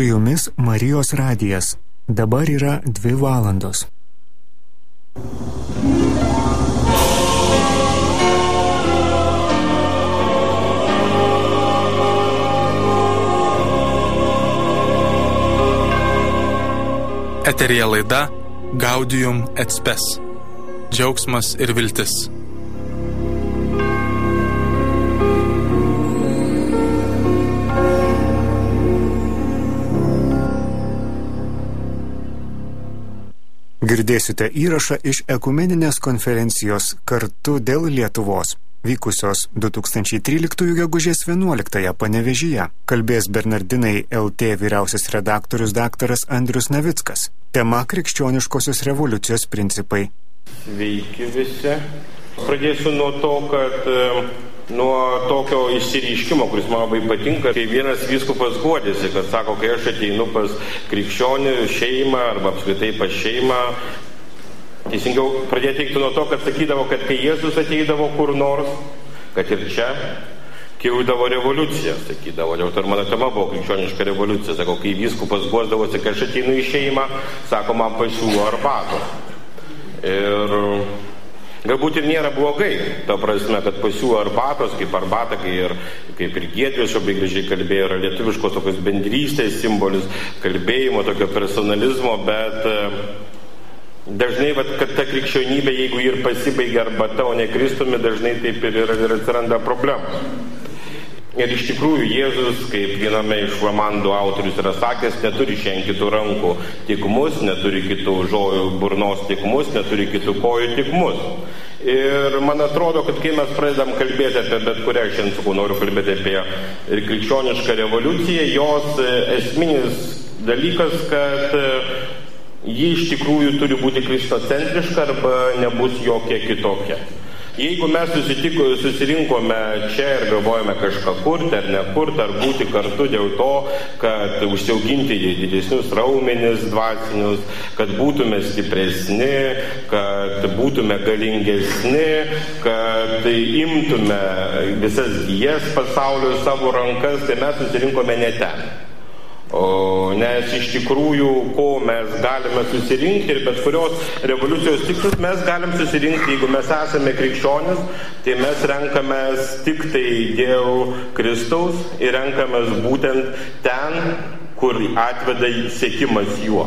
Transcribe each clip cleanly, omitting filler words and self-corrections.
jumis Marijos radijas. Dabar yra 2 valandos. Eteryje laida Gaudium et Spes. Džiaugsmas ir viltis. Girdėsite įrašą iš ekumeninės konferencijos Kartu dėl Lietuvos, vykusios 2013 gegužės 11 Panevėžyje. Kalbės Bernardinai LT vyriausias redaktorius daktaras Andrius Navickas. Tema krikščioniškosios revoliucijos principai. Sveiki visi. Pradėsiu nuo to, kad nuo tokio išsireiškimo, kuris man labai patinka, kai vienas vyskupas guodėsi, kad sako, kai aš ateinu pas krikščionių šeimą arba apskritai pas šeimą, teisingiau pradėti teikti nuo to, kad sakydavo, kad kai Jėzus ateidavo kur nors, kad ir čia kildavo revoliucija, sakydavo. Ir mano tema buvo krikščioniška revoliucija. Sako, kai vyskupas guosdavosi, kai aš ateinu į šeimą, sako, man pasiūlo arbatos. Ir galbūt ir nėra blogai, ta prasme, kad pasiūlo arbatos, kaip arbata, kaip ir Giedrius labai gražiai kalbėjo, yra lietuviškos tokios bendrystės simbolis, kalbėjimo, tokio personalizmo, bet dažnai, kad ta krikščionybė, jeigu ir pasibaigia arbata, o ne Kristumi, dažnai taip ir atsiranda problemos. Ir iš tikrųjų Jėzus, kaip viename iš romandų autorius yra sakęs, neturi šiandien kitų rankų tik mus, neturi kitų žojų burnos tik mus, neturi kitų kojų tik mus. Ir man atrodo, kad kai mes pradedam kalbėti apie bet kurią, šiandien noriu kalbėti apie krikščionišką revoliuciją, jos esminis dalykas, kad ji iš tikrųjų turi būti kristocentriška arba nebus jokia kitokia. Jeigu mes susirinkome čia ir galvojame kažką kurti ar nekurti, ar būti kartu dėl to, kad užsiauginti didesnius raumenis dvasinius, kad būtume stipresni, kad būtume galingesni, kad imtume visas gijas pasaulio į savo rankas, tai mes susirinkome ne ten. Nes iš tikrųjų, ko mes galime susirinkti ir bet kurios revoliucijos tikslus mes galim susirinkti, jeigu mes esame krikščionis, tai mes renkamės tik tai dėl Kristaus ir renkamės būtent ten, kur atveda sekimas juo.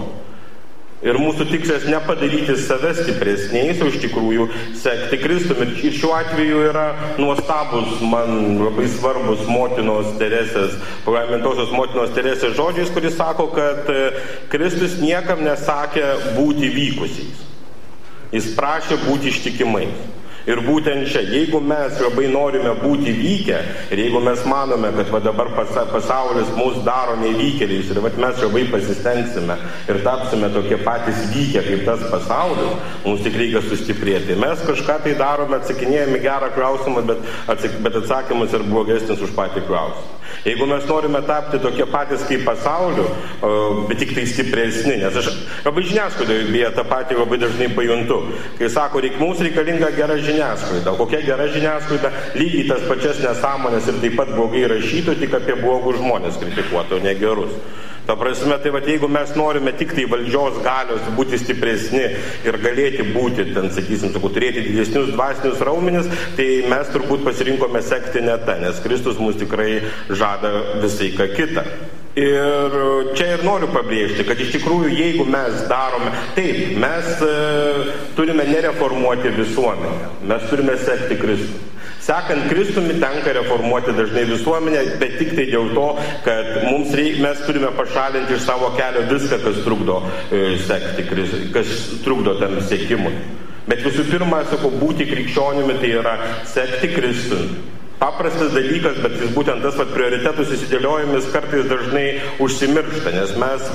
Ir mūsų tikslas nepadaryti save stipresniais, o iš tikrųjų sekti Kristumi. Ir šiuo atveju yra nuostabus, man labai svarbus motinos Teresės, palaimintosios motinos Teresės žodžiais, kuris sako, kad Kristus niekam nesakė būti vykusiais. Jis prašė būti ištikimais. Ir būtent čia, jeigu mes labai norime būti vykę ir jeigu mes manome, kad dabar pasaulis mus daro nevykėliais ir mes labai pasistengsime ir tapsime tokie patys vykę kaip tas pasaulis, mums tik reikia sustiprėti. Mes kažką tai darome, atsakinėjame gerą klausimą, bet atsakymas yra blogesnis už patį klausimą. Jeigu mes norime tapti tokie patys kaip pasauliu, bet tik tai stipresni, nes aš labai žiniasklaidoje beje tą patį labai dažnai pajuntu, kai sako, mums reikalinga gera žiniasklaida. Kokia gera žiniasklaida? Lygiai tas pačias nesąmonės ir taip pat blogai rašytų, tik apie blogus žmonės kritikuotų, o ne gerus. Ta prasme, tai jeigu mes norime tik tai valdžios galios būti stipresni ir galėti būti, turėti didesnius dvasinius raumenis, tai mes turbūt pasirinkome sekti ne tą, nes Kristus mus tikrai žada visai ką kitą. Ir čia ir noriu pabrėžti, kad iš tikrųjų, jeigu mes darome, taip, mes turime nereformuoti visuomenę, mes turime sekti Kristų. Sekant Kristumi tenka reformuoti dažnai visuomenę, bet tik tai dėl to, kad mes turime pašalinti iš savo kelio viską, kas trukdo sekti Kristui, kas trukdo tam sekimui. Bet visų pirma, būti krikščionimi tai yra sekti Kristumi. Paprastas dalykas, bet jis būtent tas prioritetus įsidėliojimis kartais dažnai užsimiršta, nes mes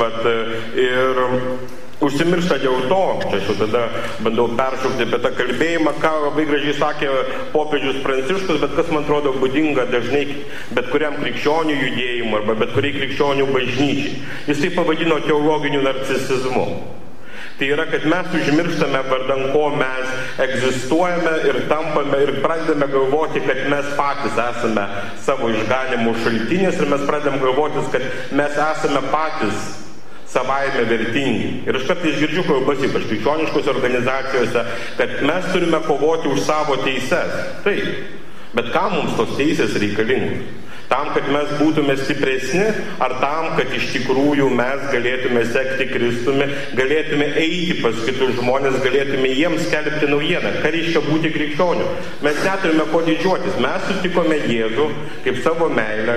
ir užsimiršta dėl to, čia aš jau tada bandau peršaukti apie tą kalbėjimą, ką labai gražiai sakė popiežius Pranciškus, bet kas man atrodo būdinga dažnai bet kuriam krikščionių judėjimui arba bet kuriai krikščionių bažnyčiai. Jis tai pavadino teologiniu narcisizmu. Tai yra, kad mes užmirštame, vardan ko mes egzistuojame ir tampame ir pradedame galvoti, kad mes patys esame savo išganimo šaltinis ir mes pradedame galvoti, kad mes esame patys savaime vertingi. Ir aš kartais girdžiu kalbas, ypač krikščioniškose organizacijose, kad mes turime kovoti už savo teises. Taip, bet kam mums tos teisės reikalingos? Tam, kad mes būtume stipresni, ar tam, kad iš tikrųjų mes galėtume sekti Kristumi, galėtume eiti pas kitus žmonės, galėtume jiems skelbti naujieną. Ką reiškia būti krikščioniu? Mes neturime ko didžiuotis. Mes sutikome Jėzų kaip savo meilę,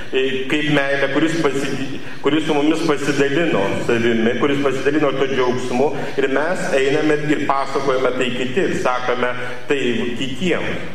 kaip meilę, kuris su mumis pasidalino savimi, kuris pasidalino to džiaugsmu, ir mes einame ir pasakojame tai kiti ir sakome tai kitiems.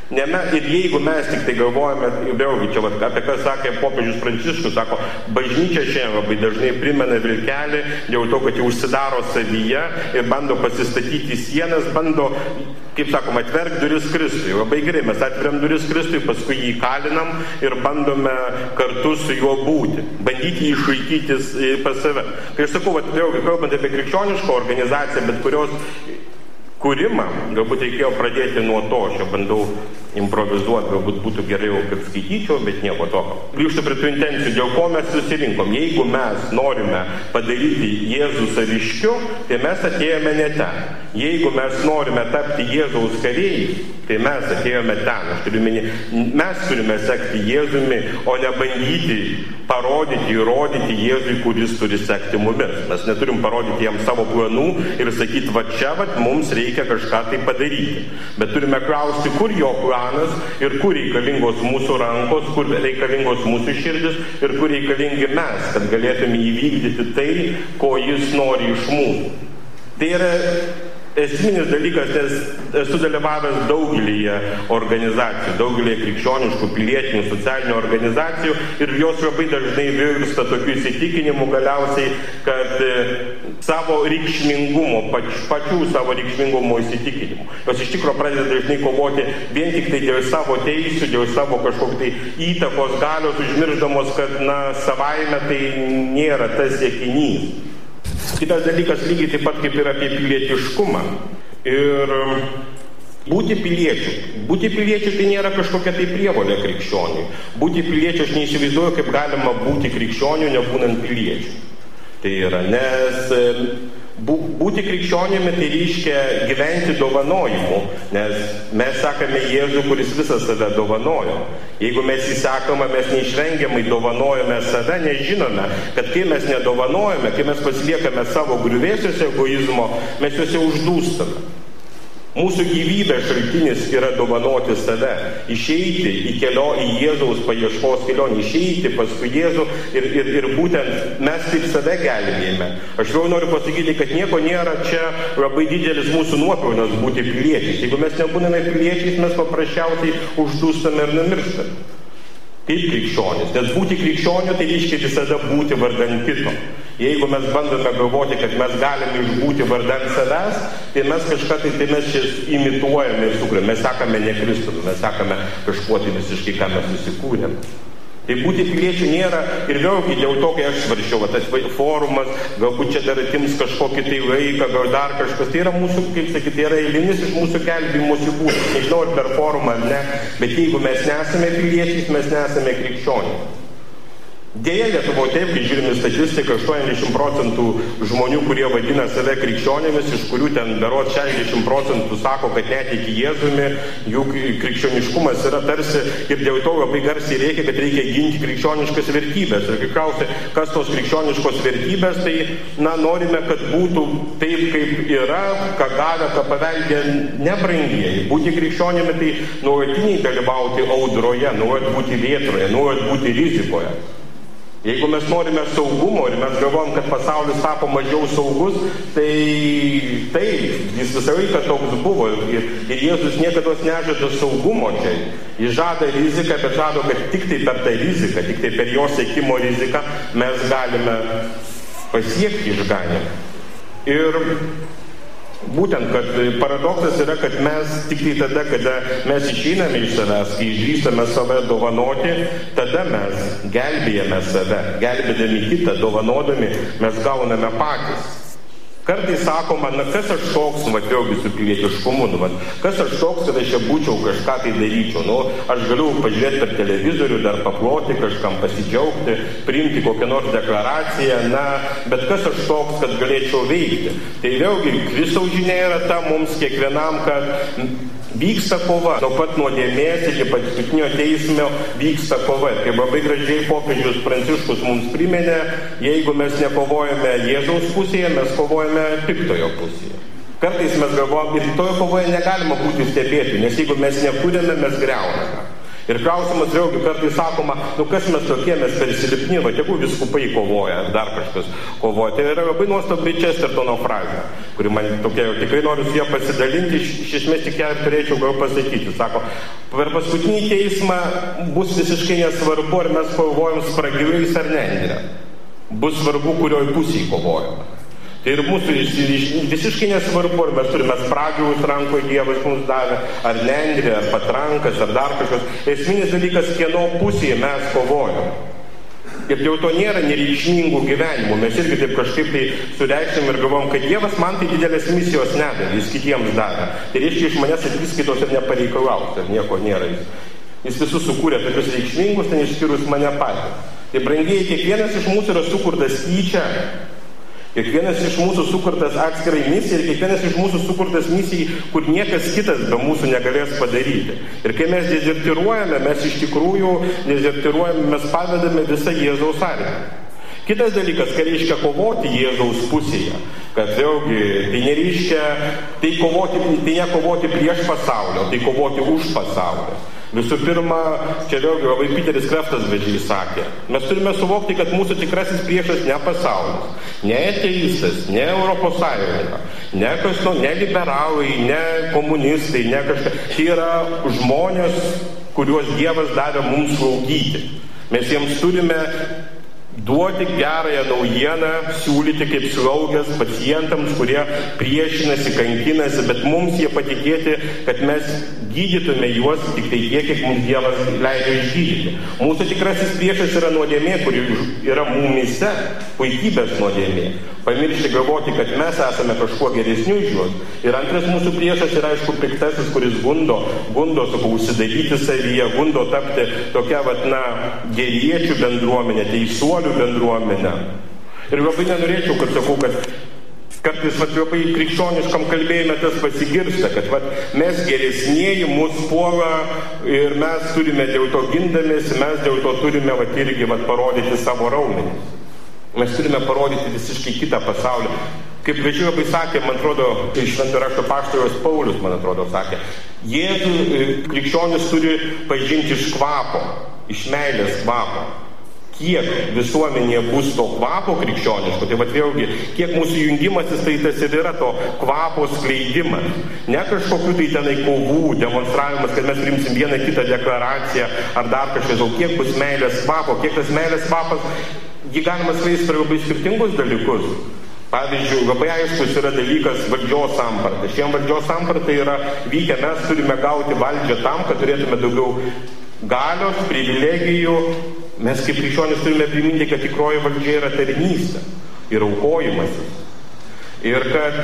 Ir jeigu mes tik tai galvojame, vėlgi čia apie ką sakė popiežius Pranciškus, sako, bažnyčia šiandien labai dažnai primena vilkelį, dėl to, kad jau užsidaro savyje ir bando pasistatyti sienas, bando, kaip sakoma, atverk duris Kristui. Labai gerai, mes atveriam duris Kristui, paskui jį kalinam ir bandome kartu su juo būti, bandyti jį išlaikyti pas save. Kai aš sakau, vėlgi, kalbant apie krikščionišką organizaciją, bet kurios kūrimą, galbūt reikėjo pradėti nuo to, aš jau bandau improvizuoti, galbūt būtų geriau, kad skaityčiau, bet nieko tokio. Grįžtu prie tų intencijų, dėl ko mes susirinkom. Jeigu mes norime padaryti Jėzų saviškiu, tai mes atėjome ne ten. Jeigu mes norime tapti Jėzaus kariai, tai mes atėjome ten. Aš turiu minėti, mes turime sekti Jėzumi, o ne bandyti parodyti, įrodyti Jėzui, kuris turi sekti mumis. Mes neturim parodyti jam savo planų ir sakyti, va čia, va, mums reikia kažką tai padaryti. Bet turime klausti, kur jo planas ir kur reikalingos mūsų rankos, kur reikalingos mūsų širdis ir kur reikalingi mes, kad galėtume įvykdyti tai, ko jis nori iš mūsų. Tai yra esminis dalykas, nes esu dalyvavęs daugelįje organizacijų, daugelįje krikščioniškų, pilietinių, socialinių organizacijų ir jos labai dažnai virsta tokių įsitikinimų galiausiai, kad savo reikšmingumo, pačių savo reikšmingumo įsitikinimų. Jos iš tikrųjų pradeda dažnai kovoti vien tik tai dėl savo teisių, dėl savo kažkokio tai įtakos galios, užmirždamos, kad savaime tai nėra tas siekinys. Kitas dalykas lygiai taip pat kaip ir apie pilietiškumą. Ir būti piliečiu. Būti piliečiu tai nėra kažkokia tai prievolė krikščioniui. Būti piliečiu aš neįsivaizduoju, kaip galima būti krikščioniu, nebūnant piliečiu. Tai yra, nes būti krikščionimi tai reiškia gyventi dovanojimu, nes mes sekame Jėzų, kuris visą save dovanojo. Jeigu mes jį sekame, mes neišvengiamai dovanojame save, nes žinome, kad kai mes nedovanojame, kai mes pasiliekame savo griuvėsiuose egoizmo, mes juose uždūstame. Mūsų gyvybės šaltinis yra dovanoti save, išeiti į Jėzaus paieškos kelionį, išeiti paskui Jėzų ir būtent mes taip save gelbėjame. Aš vėl noriu pasakyti, kad nieko nėra čia labai didelis mūsų nuopelnas būti piliečiais. Jeigu mes nebūname piliečiais, mes paprasčiausiai uždūstame ir numirštame. Kaip krikščionis. Nes būti krikščioniu tai reiškia visada būti vardan kito. Jeigu mes bandome galvoti, kad mes galime išbūti vardan savęs, tai mes kažką tai mes čia imituojame ir sukuriame. Mes sakome ne Kristumi, mes sakome kažkuo tai visiškai, ką mes susikūrėme. Tai būti piliečių nėra ir vėlgi dėl to, kai aš svaršiau, tas forumas, galbūt čia dar atims kažkokį tai laiką, gal dar kažkas, tai yra mūsų, kaip sakyti, tai yra eilinis iš mūsų gelbėjimosi būdų. Nežinau, ar per forumą ar ne, bet jeigu mes nesame piliečiais, mes nesame krikščionys. Deja, Lietuvoje taip, kai žiūrime statistiką, 80% žmonių, kurie vadina save krikščionėmis, iš kurių ten berods 60% sako, kad netiki Jėzumi, jų krikščioniškumas yra tarsi ir dėl to labai garsiai reikia, kad reikia ginti krikščioniškas vertybės. Ir kai klausia, kas tos krikščioniškos vertybės, tai norime, kad būtų taip, kaip yra, ką gavę, ką paveldė nebrangieji. Būti krikščionėmi tai nuolatiniai dalyvauti audroje, nuolat būti vėtroje, nuolat būti rizikoje. Jeigu mes norime saugumo ir mes galvojam, kad pasaulis tapo mažiau saugus, tai jis visą laiką toks buvo. Ir Jėzus niekada nežada saugumo čia. Jis žada riziką, bet žada, kad tik tai per tą riziką, tik tai per jo sekimo riziką mes galime pasiekti išganymą. Ir būtent, kad paradoksas yra, kad mes tik tai tada, kada mes išeiname iš savęs, kai išdrįstame save dovanoti, tada mes gelbėjame save, gelbėdami kitą, dovanodami, mes gauname patys. Kartais sakoma, kas aš toks, vėlgi su pilietiškumu, kas aš toks, kad aš čia būčiau kažką tai daryčiau. Aš galiu pažiūrėti per televizorių, dar paploti, kažkam pasidžiaugti, priimti kokią nors deklaraciją, bet kas aš toks, kad galėčiau veikti. Tai vėlgi, Kristaus žinia yra ta mums kiekvienam, kad vyksta kova. Nuo pat nuodėmės iki paskutinio teismo vyksta kova. Kaip labai gražiai popiežius Pranciškus mums priminė, jeigu mes nekovojame Jėzaus pusėje, mes kovojame piktojo pusėje. Kartais mes galvojame, ir toje kovoje negalima būti stebėti, nes jeigu mes nekūrėme, mes griauname. Ir klausimas vėlgi kartais sakoma, kas mes tokie, mes per silpni, jeigu vyskupai kovoja, ar dar kažkas kovoja. Tai yra labai nuostabi Chestertono frazė, kuri man tokia, tikrai noriu su ją pasidalinti, iš esmės tik ją turėčiau gal pasakyti. Sako, per paskutinį teismą bus visiškai nesvarbu, ar mes kovojam spragiais ar nendrė. Bus svarbu, kurioj pusėje kovojame. Tai ir mūsų visiškai nesvarbu, ar mes turime spragius rankoje, Dievas mums davė, ar nendrė, ar patrankas, ar dar kažkas. Esminis dalykas, kieno pusėje mes kovojame. Ir dėl to nėra nereikšmingų gyvenimų. Mes irgi taip kažkaip tai sureikšim ir galvom, kad Dievas man tai didelės misijos nedavė, jis kitiems davė. Tai reiškia, iš manęs atviskaitos ir nepareikalaus, ir nieko nėra. Jis visus sukūrė tokius reikšmingus, ten išskyrus mane patį. Tai brangiai, kiekvienas iš mūsų yra sukurtas tyčia. Kiekvienas iš mūsų sukurtas atskirai misijai ir kiekvienas iš mūsų sukurtas misijai, kur niekas kitas be mūsų negalės padaryti. Ir kai mes dezertiruojame, mes iš tikrųjų dezertiruojame, mes pavedame visą Jėzaus armiją. Kitas dalykas, ką reiškia kovoti Jėzaus pusėje, kad vėlgi tai nereiškia, tai ne kovoti prieš pasaulio, tai kovoti už pasaulio. Visų pirma, čia vėlgi labai Piteris Kreftas vežiai sakė, mes turime suvokti, kad mūsų tikrasis priešas ne pasaulis, ne ateistas, ne Europos Sąjunga, ne liberalai, ne komunistai, ne kažkas. Tai yra žmonės, kuriuos Dievas davė mums slaugyti. Mes jiems turime duoti gerąją naujieną, siūlyti kaip slaugės pacientams, kurie priešinasi, kankinasi, bet mums jie patikėti, kad mes gydytume juos tik tai tiek, kiek mums Dievas leidžia išgydyti. Mūsų tikrasis priešas yra nuodėmė, kuri yra mumyse, puikybės nuodėmė. Pamiršti galvoti, kad mes esame kažkuo geresniu už juos. Ir antras mūsų priešas yra, aišku, piktasis, kuris gundo, užsidaryti savyje, gundo tapti tokia, geriečių bendruomenė, teisuolių bendruomenė. Ir labai nenorėčiau, kad sakau, kad kartais labai krikščioniškam kalbėjime tas pasigirsta, kad mes geresnieji, mus puola ir mes turime dėl to gindamėsi, mes dėl to turime irgi parodyti savo raumenis. Mes turime parodyti visiškai kitą pasaulį. Kaip vežiai labai sakė, man atrodo, iš Šventojo rašto apaštalas Paulius, man atrodo, sakė, Jėzų krikščionis turi pažinti iš kvapo, iš meilės kvapo. Kiek visuomenėje bus to kvapo krikščioniško, tai vėlgi, kiek mūsų jungimasis, tai tas ir yra to kvapo skleidimas. Ne kažkokiu tai tenai kovų, demonstravimas, kad mes priimsim vieną kitą deklaraciją ar dar kažkas, o kiek bus meilės kvapo, kiek tas meilės kvapas, jį galima skleisti per labai skirtingus dalykus. Pavyzdžiui, labai aiškus yra dalykas valdžios samprata. Šiandien valdžios samprata yra vykę, mes turime gauti valdžią tam, kad turėtume daugiau galios, privilegijų. Mes kaip krikščionys turime priminti, kad tikroji valdžia yra tarnystė ir aukojimasis. Ir kad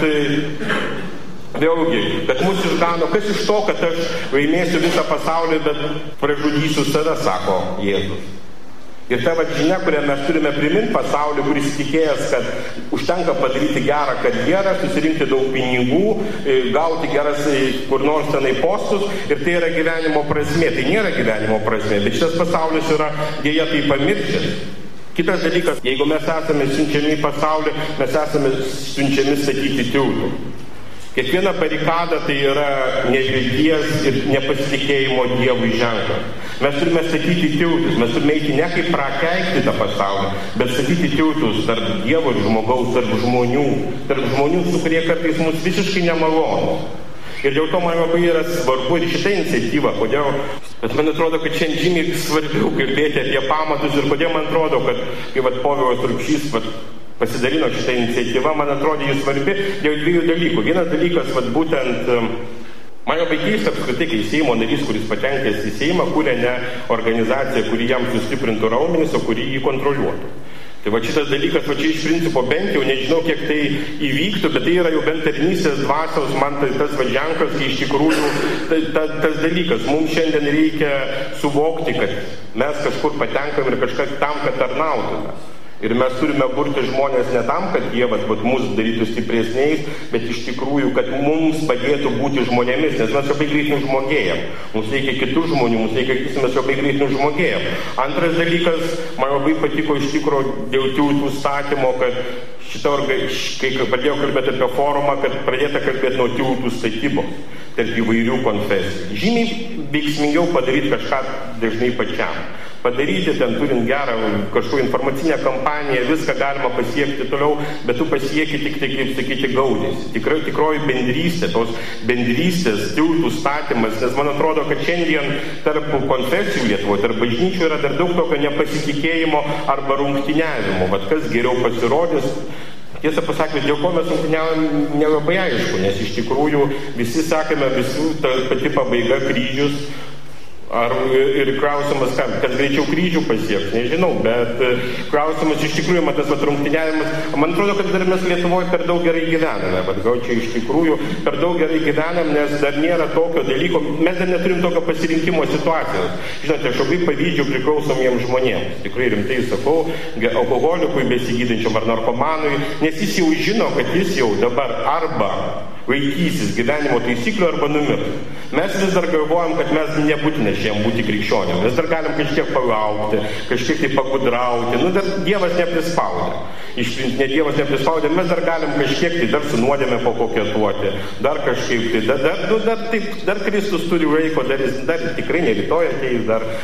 vėlgi, kad mus išgano, kas iš to, kad aš laimėsiu visą pasaulį, bet pražudysiu save, sako Jėzus. Ir ta žinia, kurią mes turime priminti pasaulį, kuris tikėjęs, kad užtenka padaryti gerą karjerą, susirinkti daug pinigų, gauti geras kur nors tenai postus, ir tai yra gyvenimo prasmė. Tai nėra gyvenimo prasmė, bet šitas pasaulis yra dėja tai pamiršęs. Kitas dalykas, jeigu mes esame siunčiami į pasaulį, mes esame siunčiami statyti tiltų. Kiekviena barikada tai yra nevilties ir nepasitikėjimo Dievui ženklas. Mes turime statyti tiltus, mes turime eiti ne kaip prakeikti tą pasaulį, bet statyti tiltus tarp Dievo ir žmogaus, tarp žmonių, su kurie kartais mums visiškai nemalonu. Ir dėl to man labai yra svarbu ir šitą iniciatyvą, kodėl, bet man atrodo, kad šiandien žymiai svarbiau kalbėti apie pamatus ir kodėl man atrodo, kad kai Povilas Urbšys pasidalino šitą iniciatyvą, man atrodo, jis svarbi dėl dviejų dalykų. Vienas dalykas, būtent, man labai keista apskritai, kai Seimo narys, kuris patenkęs į Seimą, kūrė ne organizaciją, kuri jam sustiprintų raumenis, o kuri jį kontroliuotų. Tai va šitas dalykas, va čia iš principo bent jau, nežinau kiek tai įvyktų, bet tai yra jau bent tarnystės dvasios, man tai tas ženklas, kai iš tikrųjų tas dalykas. Mums šiandien reikia suvokti, kad mes kažkur patenkam ir kažkas tam, kad tarnautume. Ir mes turime burti žmonės ne tam, kad jie mus darytų stipresniais, bet iš tikrųjų, kad mums padėtų būti žmonėmis, nes mes labai greit nužmogėjam. Mums reikia kitų žmonių, mums reikia, mes labai greit nužmogėjam. Antras dalykas, man labai patiko iš tikrųjų dėl tiltų statymo, kad kai pradėjau kalbėti apie forumą, kad pradėta kalbėti nuo tiltų statybos tarp įvairių konfesijų. Žymiai veiksmingiau padaryti kažką dažnai pačiam. Padaryti ten turint gerą kažkokią informacinę kampaniją, viską galima pasiekti toliau, bet tu pasieki tik tai, kaip sakyti, gaudės. Tikroji bendrystė, tos bendrystės, tiltų statymas, nes man atrodo, kad šiandien tarp konfesijų Lietuvoje, tarp bažnyčių yra dar daug tokio nepasitikėjimo arba rungtyniavimo. Vat kas geriau pasirodys. Tiesą pasakius, dėl ko mes rungtyniavom, nelabai aišku, nes iš tikrųjų visi sakėme, visų ta pati pabaiga kryžius. Ir klausimas, kas greičiau kryžių pasieks, nežinau, bet klausimas iš tikrųjų, man tas rungtyniavimas, man atrodo, kad dar mes Lietuvoje per daug gerai gyvename, bet gal čia iš tikrųjų per daug gerai gyvenam, nes dar nėra tokio dalyko, mes dar neturim tokio pasirinkimo situacijos. Žinote, aš labai pavydžiu priklausomiems žmonėms, tikrai rimtai sakau, alkoholikui, besigydančiam ar narkomanui, nes jis jau žino, kad jis jau dabar arba laikysis gyvenimo taisyklių arba numirs. Mes vis dar galvojam, kad mes nebūtinai šiandien būti krikščionėm. Mes dar galim kažkiek palaukti, kažkiek tai pagudrauti. Dar Dievas neprispaudė. Ne Dievas neprispaudė, mes dar galim kažkiek tai dar su nuodėme pakoketuoti. Dar kažkiek tai. Dar Kristus turi laiko, dar tikrai ne rytoj ateis,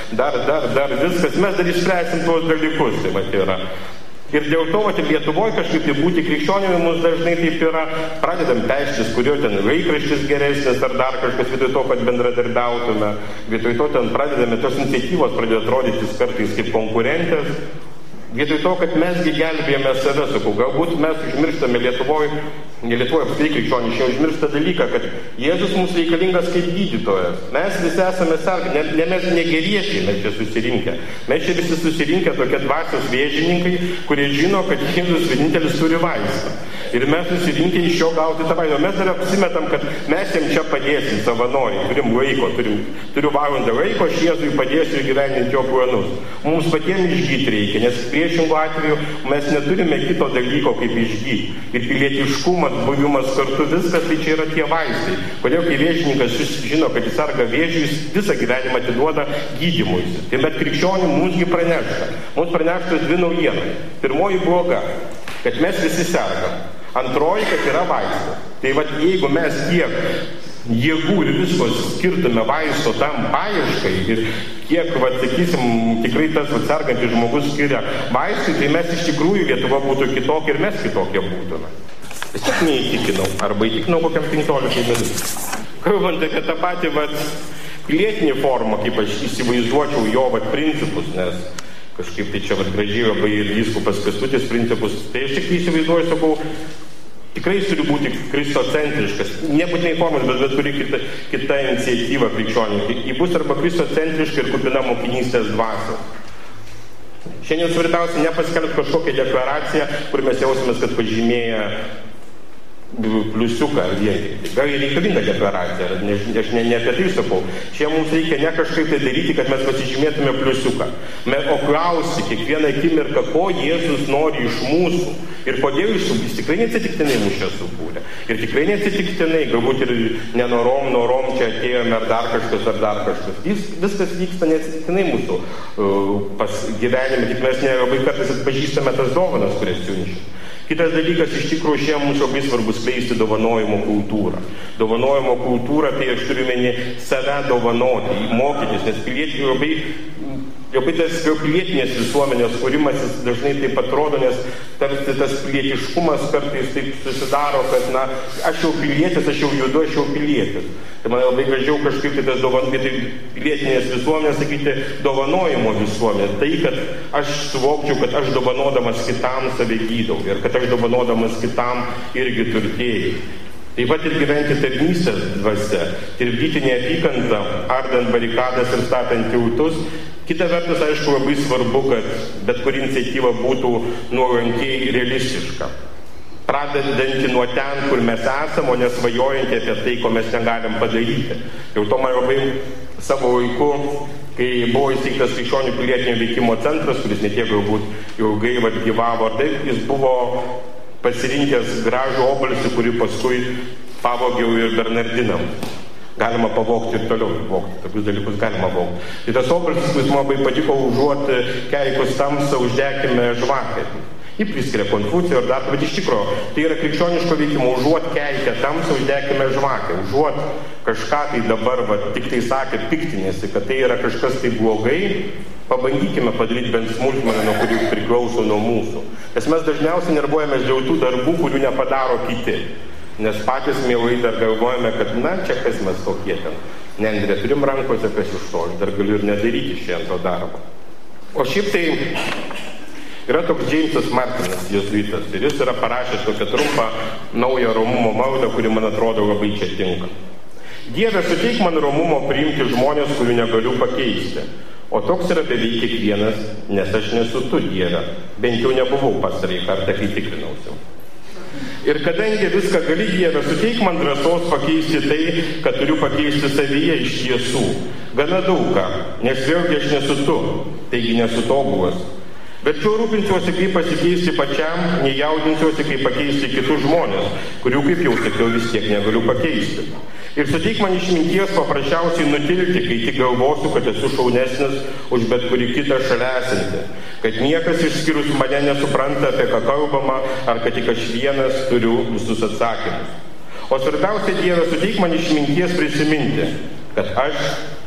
dar viskas. Mes dar išspręsim tuos dalykus. Tai va, yra. Ir dėl to, kad Lietuvoje kažkaip tai būti krikščionimi, mums dažnai taip yra, pradedam peštis, kurio ten laikraštis geresnis ar dar kažkas, vietoj to, kad bendradarbiautume, vietoj to ten pradedame, tos iniciatyvos pradeda atrodytis kartais kaip konkurentės, vietoj to, kad mesgi gelbėjame save, sakau, galbūt mes užmirštame Lietuvoje apskritai krikščioniškai užmirštą dalyką, kad Jėzus mums reikalingas kaip gydytojas. Mes visi esame sargi, ne mes negeriečiai, mes čia susirinkę. Mes čia visi susirinkę tokie dvasios vėžininkai, kurie žino, kad Jėzus vienintelis turi vaistą. Ir mes susirinkę iš jo gauti tą vaistą. Mes dar apsimetam, kad mes jam čia padėsim savanoriai, turim laiko, turiu valandą laiko, aš Jėzui padėsiu įgyvendinti jo planus. Mums patiems išgyti reikia, nes priešingų atveju mes neturime kito dalyko kaip išgyti. Ir pilietiškumas, buvimas kartu, viskas, tai čia yra tie vaistai. Kodėl, kai vėžininkas žino, kad jis serga vėžiu, jis visą gyvenimą atiduoda gydymuisi. Tai bet krikščionių mūsgi pranešta. Mums pranešta dvi naujienos. Pirmoji bloga, kad mes visi sergam. Antroji, kad yra vaistas. Tai vat jeigu mes tiek jėgų ir visko skirtume vaisto tam paieškai ir kiek, sakysim, tikrai tas sergantis žmogus skiria vaistai, tai mes iš tikrųjų Lietuva būtų kitokia ir mes kitokie būtume. Vis tiek neįtikinau, arba įtikinau kokiam 15 minutų. Kalbant apie tą patį pilietinį formą, kaip aš įsivaizduočiau jo principus, nes kažkaip tai čia gražiai labai ir vyskupas Kęstutis principus, tai aš tik įsivaizduoju, sakau, tikrai jis turi būti kristocentriškas, nebūtinai formas, bet kuri kita iniciatyva krikščionių. Ji bus arba kristocentriška ir kupina mokinystės dvasios. Šiandien svarbiausia nepaskelbti kažkokią deklaraciją, kur mes jausimės, kad pažymėja pliusiuką ar vien. Gal ir reikalinga deklaracija, aš ne apie tai sakau. Čia mums reikia ne kažkaip tai daryti, kad mes pasižymėtume pliusiuką. O klausti kiekvieną akimirką, ko Jėzus nori iš mūsų ir kodėl jis tikrai neatsitiktinai mus čia sukūrė. Ir tikrai neatsitiktinai, galbūt ir nenorom čia atėjome ar dar kažkas. Viskas vyksta neatsitiktinai mūsų gyvenime, tik mes nelabai kartais atpažįstame tas dovanas, kurias siunčia. Kitas dalykas, iš tikrųjų, šiandien mums labai svarbu skleisti dovanojimo kultūrą. Dovanojimo kultūrą, tai aš turiu meni save dovanoti, mokytis, nes labai tas pilietinės visuomenės kūrimasis dažnai taip atrodo, nes tarsi tas pilietiškumas kartais taip susidaro, kad aš jau pilietis, aš jau judu, aš jau pilietis. Tai man labai gražiau kažkaip tai tas pilietinės visuomenės, sakyti, dovanojimo visuomenės. Tai, kad aš suvokčiau, kad aš dovanodamas kitam save gydau ir kad aš dovanodamas kitam irgi turtėjau. Taip pat ir gyventi tarnystės dvasia, tirpdyti neapykantą, ardant barikadas ir statant tiltus, Kita vertus, aišku, labai svarbu, kad bet kuri iniciatyva būtų nuolankiai realistiška. Pradedanti nuo ten, kur mes esame, o nesvajojanti apie tai, ko mes negalim padaryti. Jau to man labai savo laiku, kai buvo įsteigtas Krikščionių pilietinio veikimo centras, kuris netiek galbūt ilgai gyvavo, ar taip, jis buvo pasirinkęs gražų obalsį, kurį paskui pavogiau ir Bernardinam. Galima pavogti ir toliau vogti, tokius dalykus galima vogti. Tai tas obalsis, kuris man labai patiko, užuot keikus tamsą, uždekime žvakę. Jį priskiria Konfucijo ir dar, bet iš tikrųjų, tai yra krikščioniško veikimo, užuot keikę tamsą, uždekime žvakę. Užuot kažką tai dabar, tik tai sakėt, piktinėsi, kad tai yra kažkas tai blogai, pabandykime padaryti bent smulkmeną, nuo kurių priklauso nuo mūsų. Nes mes dažniausiai nervuojamės dėl tų darbų, kurių nepadaro kiti. Nes patys mielai dar galvojame, kad čia kas mes tokie ten. Nendrė turim rankose, kas iš to, aš dar galiu ir nedaryti šiandien to darbo. O šiaip tai yra toks Džeimsas Martinas, jėzuitas, ir jis yra parašęs tokią trumpą naują romumo maldą, kuri man atrodo labai čia tinka. Dieve, suteik man romumo priimti žmonės, kurių negaliu pakeisti. O toks yra beveik kiekvienas, nes aš nesu tu, Dieve. Bent jau nebuvau pastarai kartą, kai tikrinausi. Ir kadangi viską gali, Dieve, suteik man drąsos pakeisti tai, kad turiu pakeisti savyje iš tiesų. Gana daugą, nes vėlgi aš nesu tu, taigi nesu tobulas. Verčiau rūpinsiuosi, kaip pasikeisti pačiam, nejaudinsiuosi, kaip pakeisti kitus žmonės, kurių, kaip jau sakiau, vis tiek negaliu pakeisti. Ir suteik man išminties paprasčiausiai nutilti, kai tik galvosiu, kad esu šaunesnis už bet kurį kitą šalia esantį. Kad niekas išskyrus mane nesupranta, apie ką kalbama, ar kad tik aš vienas turiu visus atsakymus. O svarbiausia, Dieve, suteik man išminties prisiminti, kad aš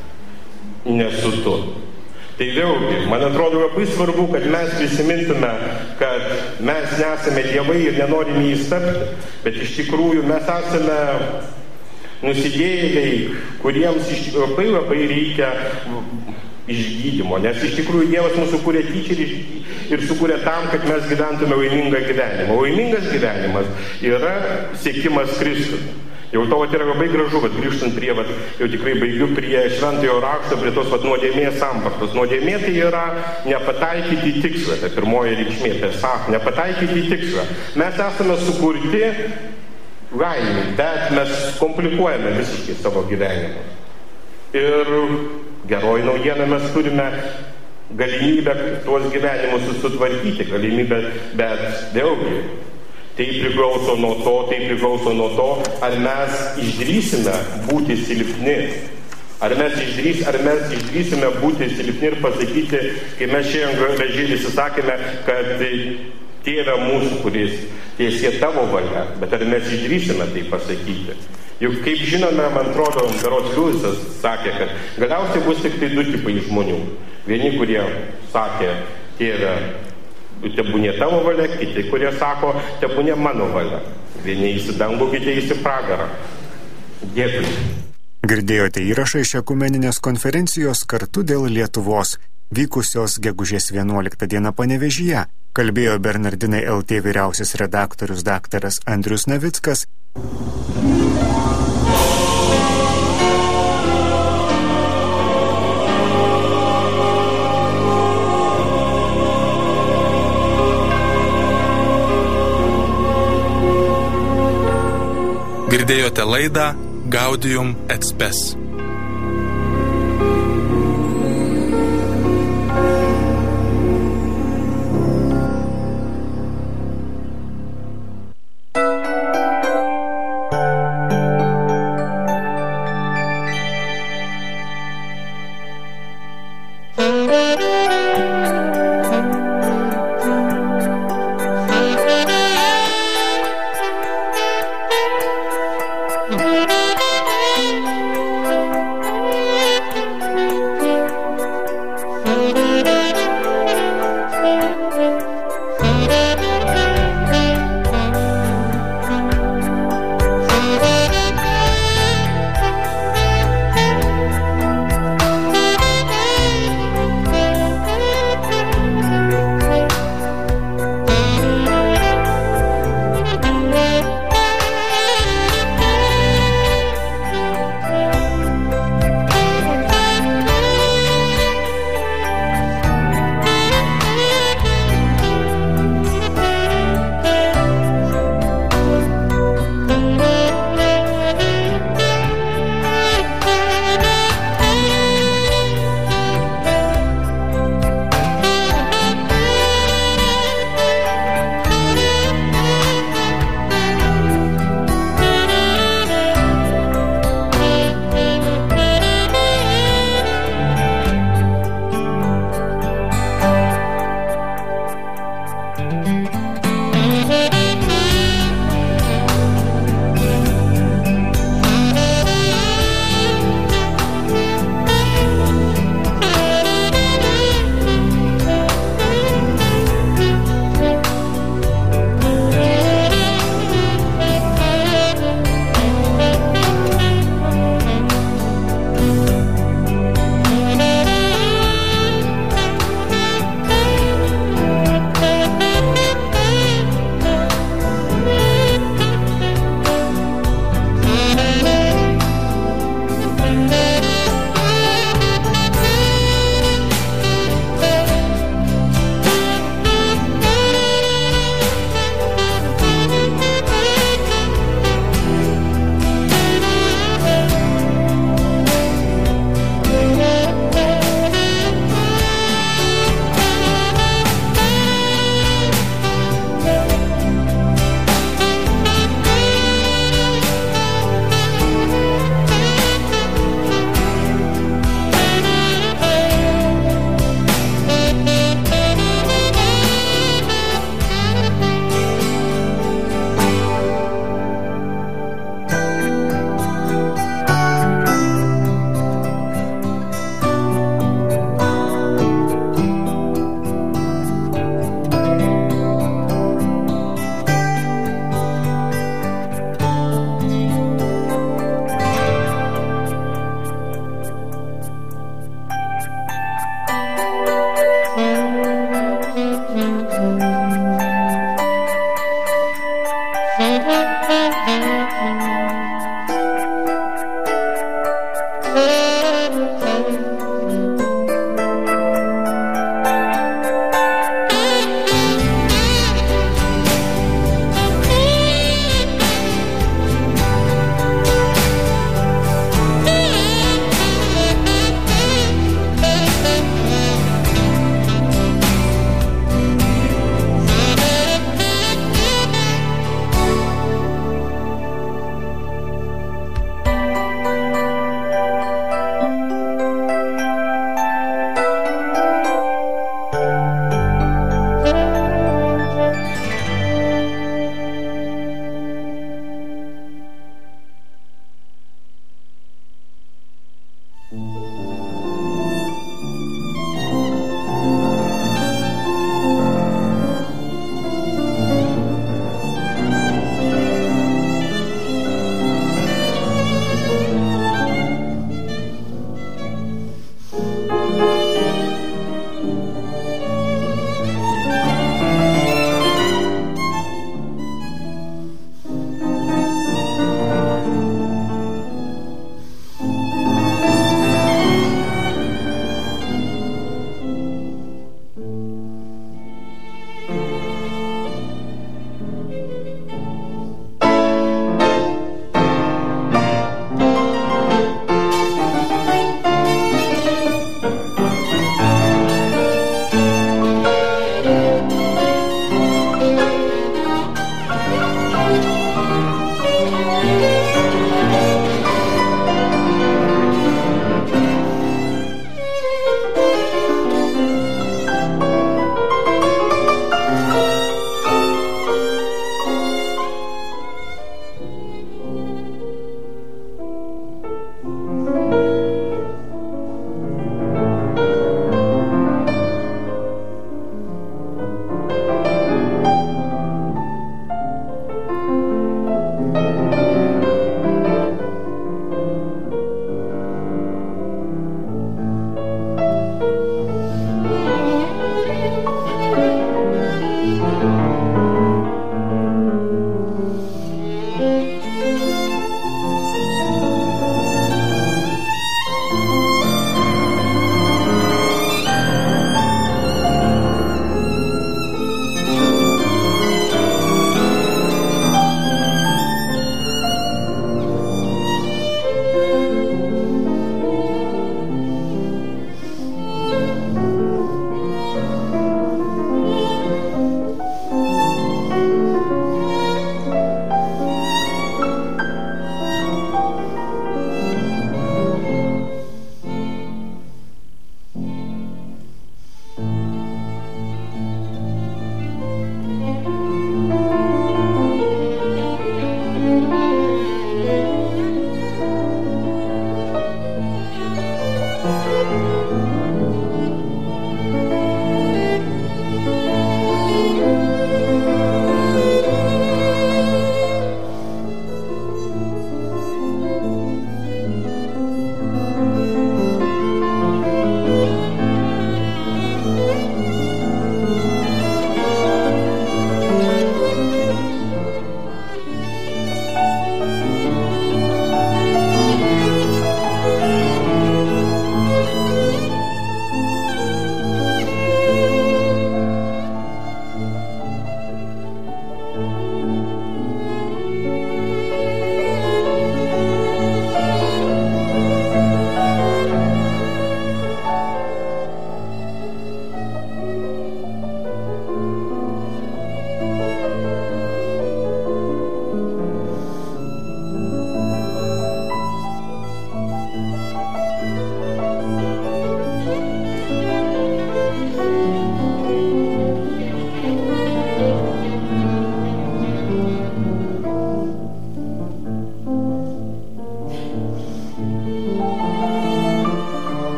nesu tu. Tai vėlgi, man atrodo labai svarbu, kad mes prisimintume, kad mes nesame dievai ir nenorime jais tapti, bet iš tikrųjų mes esame nusidėjėliai, kuriems labai reikia išgydymo, nes iš tikrųjų Dievas mūsų kūrė tyčia ir sukūrė tam, kad mes gyventume laimingą gyvenimą. Laimingas gyvenimas yra siekimas Kristus. Jau to yra labai gražu, bet grįžtant prie, jau tikrai baigiu prie šventojo rašto, prie tos nuodėmės sampratos. Nuodėmė tai yra nepataikyti į tikslą, tai pirmoji reikšmė, pesach, nepataikyti į tikslą. Mes esame sukurti laimį, bet mes komplikuojame visiškai savo gyvenimą. Ir geroji naujiena, mes turime galimybę tuos gyvenimus sutvarkyti, galimybę, bet vėlgi, tai priklauso nuo to, ar mes išdrįsime būti silpni. Ar mes išdrįsime būti silpni ir pasakyti, kai mes šiandien gražiai visi sakėme, kad Tėve mūsų, kuris tiesie tavo valia, bet ar mes išdrįsime tai pasakyti? Juk kaip žinome, man atrodo, berods Liujisas sakė, kad galiausiai bus tik tai du tipai žmonių. Vieni, kurie sakė, Tėve, tebūnė tavo valia, kiti, kurie sako, tebūnė mano valia. Vieni į dangų, kiti į pragarą. Dėkui. Girdėjote įrašą iš ekumeninės konferencijos Kartu dėl Lietuvos, vykusios gegužės 11 dieną Panevėžyje. Kalbėjo Bernardinai LT vyriausias redaktorius daktaras Andrius Navickas. Girdėjote laidą Gaudium et Spes.